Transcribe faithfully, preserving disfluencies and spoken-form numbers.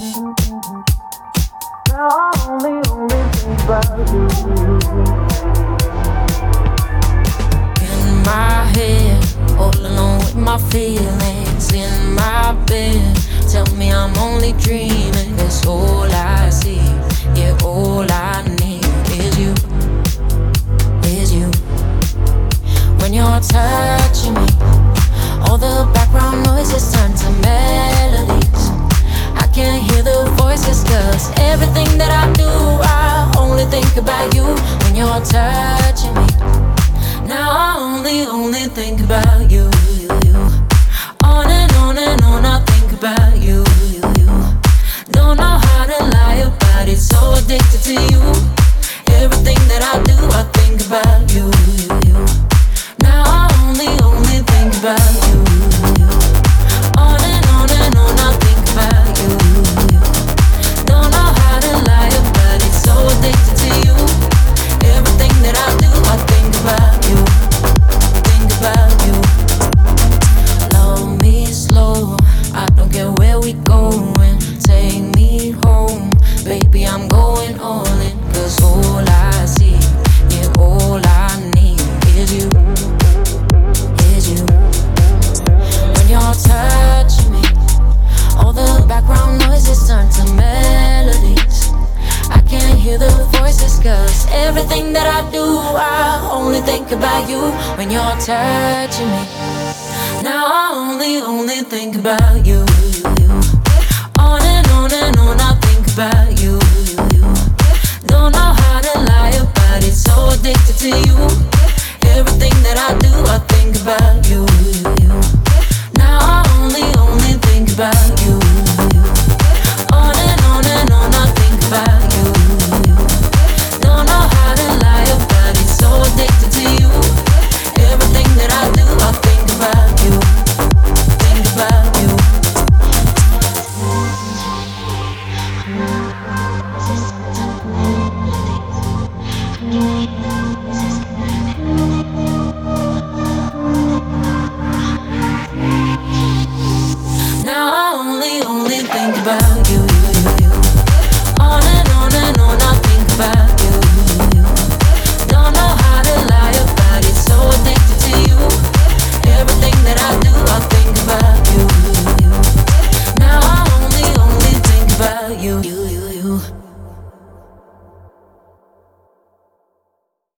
Now I only, only think about you. In my head, all alone with my feelings. In my bed, tell me I'm only dreaming. That's all I see. Yeah, all I need is you, is you. When you're touching me, all the background noises turn to melodies. I can't hear the voices, cause everything that I do, I only think about you. When you're touching me, now I only, only think about you, you, you. On and on and on I think about you, you, you. Don't know how to lie about it, so addicted to you. Everything that I do, I think about you, you, you. Now I only, only think about you, you. On and on and on I think about you, you. Don't know how to lie about it, so addicted to you. Everything that I do, I think about you, think about you. Love me slow, I don't care where we going. Take me home, baby, I'm going all in. Cause all I see, yeah, all I need is you, is you. When you're touching me, all the background noises turn to melodies. I can't hear the voices, cause everything that I do, I only think about you. When you're touching me, now I only, only think about you, you.